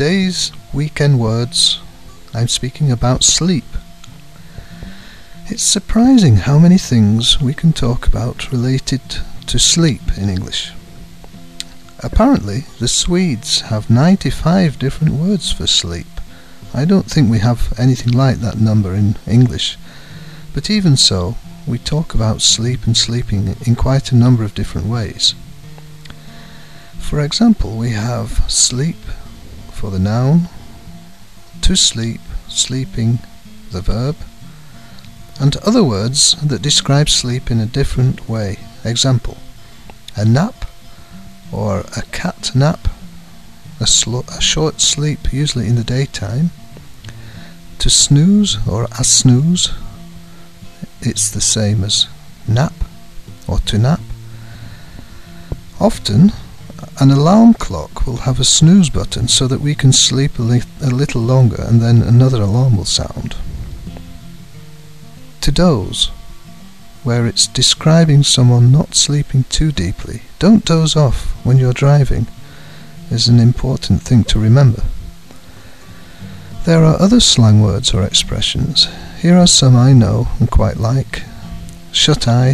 today's weekend words, I'm speaking about sleep. It's surprising how many things we can talk about related to sleep in English. Apparently, the Swedes have 95 different words for sleep. I don't think we have anything like that number in English, but even so, we talk about sleep and sleeping in quite a number of different ways. For example, we have sleep for the noun, to sleep, sleeping, the verb, and other words that describe sleep in a different way. Example, a nap or a cat nap, a short sleep usually in the daytime. To snooze or a snooze, it's the same as nap or to nap. Often an alarm clock will have a snooze button so that we can sleep a little longer and then another alarm will sound. To doze, where it's describing someone not sleeping too deeply. Don't doze off when you're driving, is an important thing to remember. There are other slang words or expressions. Here are some I know and quite like. Shut eye,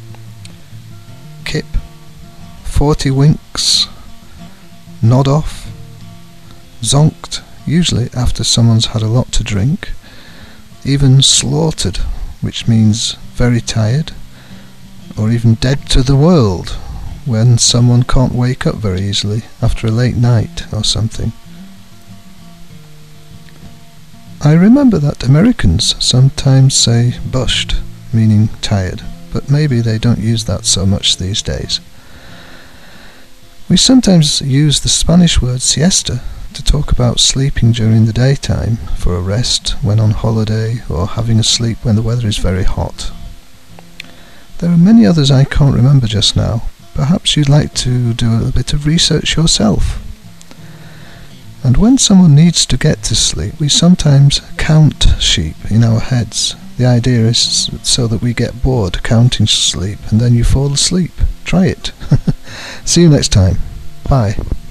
kip, 40 winks, nod off, zonked, usually after someone's had a lot to drink, even slaughtered, which means very tired, or even dead to the world, when someone can't wake up very easily after a late night or something. I remember that Americans sometimes say bushed, meaning tired, but maybe they don't use that so much these days. We sometimes use the Spanish word siesta to talk about sleeping during the daytime for a rest when on holiday or having a sleep when the weather is very hot. There are many others I can't remember just now. Perhaps you'd like to do a bit of research yourself. And when someone needs to get to sleep, we sometimes count sheep in our heads. The idea is so that we get bored counting sleep and then you fall asleep. Try it. See you next time. Bye.